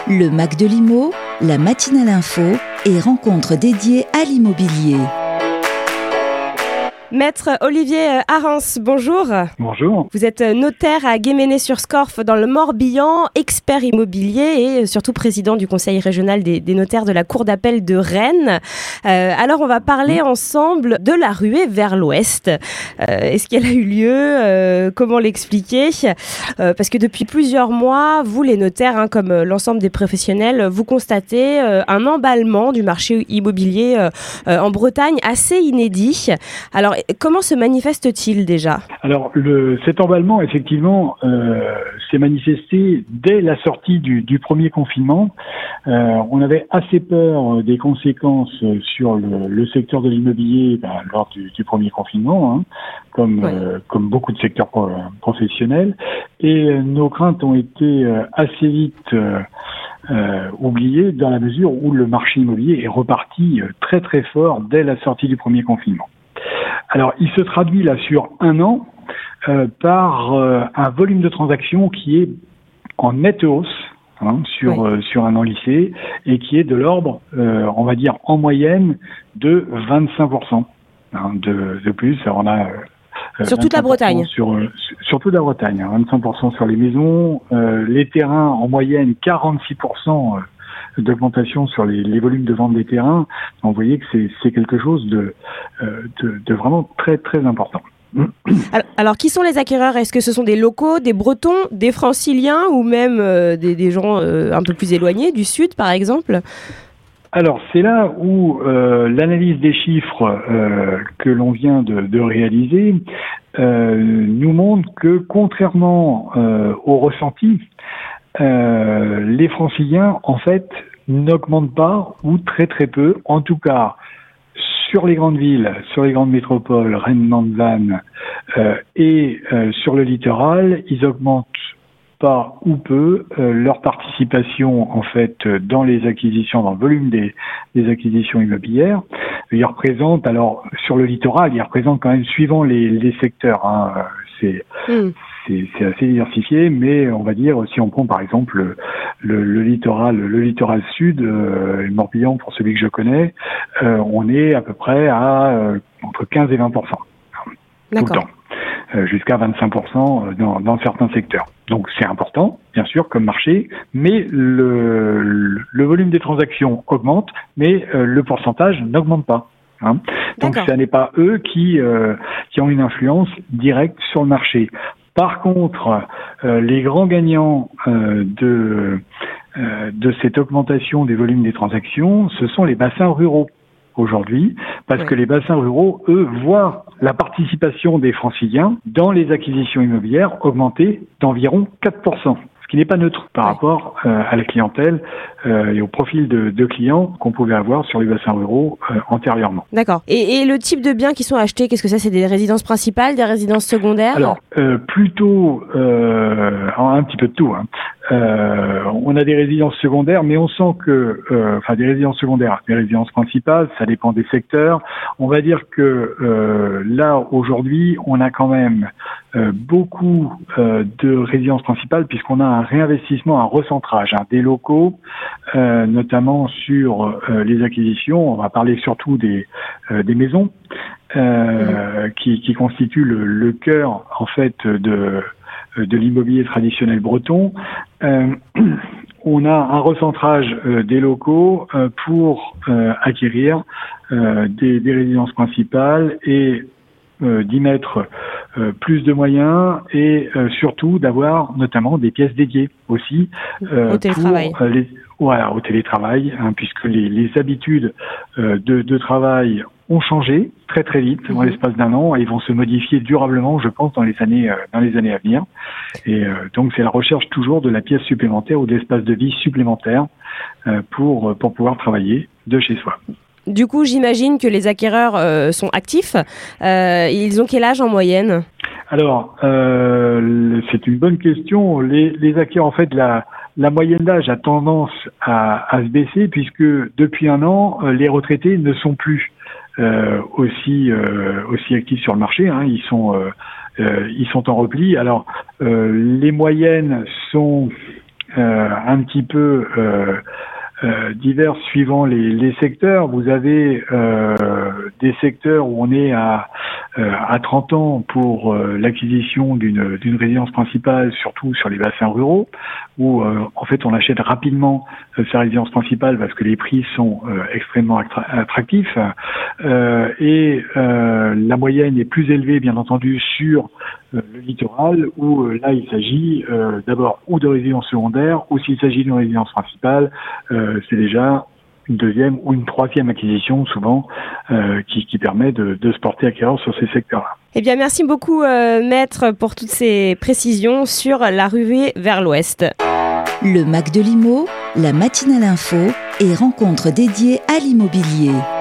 Le Mac de l'Immo, la matinale info et rencontres dédiées à l'immobilier. Maître Olivier Arens, bonjour. Bonjour. Vous êtes notaire à Guéménée-sur-Scorff dans le Morbihan, expert immobilier et surtout président du conseil régional des notaires de la cour d'appel de Rennes. Alors on va parler ensemble de la ruée vers l'ouest. Est-ce qu'elle a eu lieu ? Comment l'expliquer ? Parce que depuis plusieurs mois, vous les notaires, comme l'ensemble des professionnels, vous constatez un emballement du marché immobilier en Bretagne assez inédit. Alors comment se manifeste-t-il déjà ? Alors, cet emballement, effectivement, s'est manifesté dès la sortie du premier confinement. On avait assez peur des conséquences sur le secteur de l'immobilier lors du premier confinement, comme beaucoup de secteurs professionnels. Et nos craintes ont été assez vite oubliées dans la mesure où le marché immobilier est reparti très très fort dès la sortie du premier confinement. Alors, il se traduit là sur un an par un volume de transactions qui est en nette hausse sur un an lissé et qui est de l'ordre, on va dire, en moyenne de 25% de plus. Alors, on a sur toute la Bretagne. Sur toute la Bretagne, 25% sur les maisons, les terrains en moyenne 46%. D'augmentation sur les volumes de vente des terrains. Donc, vous voyez que c'est quelque chose de vraiment très très important. Alors, qui sont les acquéreurs ? Est-ce que ce sont des locaux, des Bretons, des Franciliens ou même des gens un peu plus éloignés du sud, par exemple ? Alors, c'est là où l'analyse des chiffres que l'on vient de réaliser nous montre que, contrairement au ressenti, les Franciliens, en fait, n'augmentent pas ou très très peu. En tout cas, sur les grandes villes, sur les grandes métropoles, Rennes, Nantes, Vannes, et sur le littoral, ils augmentent pas ou peu leur participation en fait dans les acquisitions, dans le volume des acquisitions immobilières. Ils représentent, alors sur le littoral, ils représentent quand même suivant les secteurs. C'est assez diversifié, mais on va dire, si on prend par exemple le littoral sud, le Morbihan pour celui que je connais, on est à peu près à entre 15 et 20%. Tout le temps. Jusqu'à 25% dans certains secteurs. Donc c'est important, bien sûr, comme marché, mais le volume des transactions augmente, mais le pourcentage n'augmente pas. Donc ce n'est pas eux qui ont une influence directe sur le marché. Par contre, les grands gagnants de cette augmentation des volumes des transactions, ce sont les bassins ruraux aujourd'hui, parce que les bassins ruraux, eux, voient la participation des Franciliens dans les acquisitions immobilières augmenter d'environ 4%. Ce qui n'est pas neutre par rapport à la clientèle et au profil de clients qu'on pouvait avoir sur les bassins ruraux antérieurement. D'accord. Et le type de biens qui sont achetés, qu'est-ce que c'est ? C'est des résidences principales, des résidences secondaires ? Alors, plutôt un petit peu de tout. On a des résidences secondaires, mais on sent que, des résidences secondaires, des résidences principales, ça dépend des secteurs. On va dire que là, aujourd'hui, on a quand même beaucoup de résidences principales puisqu'on a un réinvestissement, un recentrage des locaux, notamment sur les acquisitions. On va parler surtout des maisons qui constituent le cœur en fait de l'immobilier traditionnel breton. On a un recentrage des locaux pour acquérir des résidences principales et d'y mettre plus de moyens et surtout d'avoir notamment des pièces dédiées aussi au télétravail. Au télétravail, puisque les habitudes de travail ont changé très très vite dans l'espace d'un an et ils vont se modifier durablement, je pense, dans les années à venir. Et donc c'est la recherche toujours de la pièce supplémentaire ou de l'espace de vie supplémentaire pour pouvoir travailler de chez soi. Du coup, j'imagine que les acquéreurs sont actifs. Ils ont quel âge en moyenne ? Alors, c'est une bonne question. Les acquéreurs, en fait, la moyenne d'âge a tendance à se baisser puisque depuis un an, les retraités ne sont plus aussi actifs sur le marché. Ils sont en repli. Alors, les moyennes sont un petit peu diverses suivant les secteurs. Vous avez des secteurs où on est à 30 ans pour l'acquisition d'une résidence principale, surtout sur les bassins ruraux, où en fait on achète rapidement sa résidence principale parce que les prix sont extrêmement attractifs. Et la moyenne est plus élevée, bien entendu, sur le littoral, où là il s'agit d'abord ou de résidence secondaire, ou s'il s'agit d'une résidence principale, c'est déjà une deuxième ou une troisième acquisition souvent qui permet de se porter acquéreur sur ces secteurs-là. Eh bien, merci beaucoup Maître pour toutes ces précisions sur la ruée vers l'ouest. Le Mac de l'Imo, la matinale info et rencontres dédiées à l'immobilier.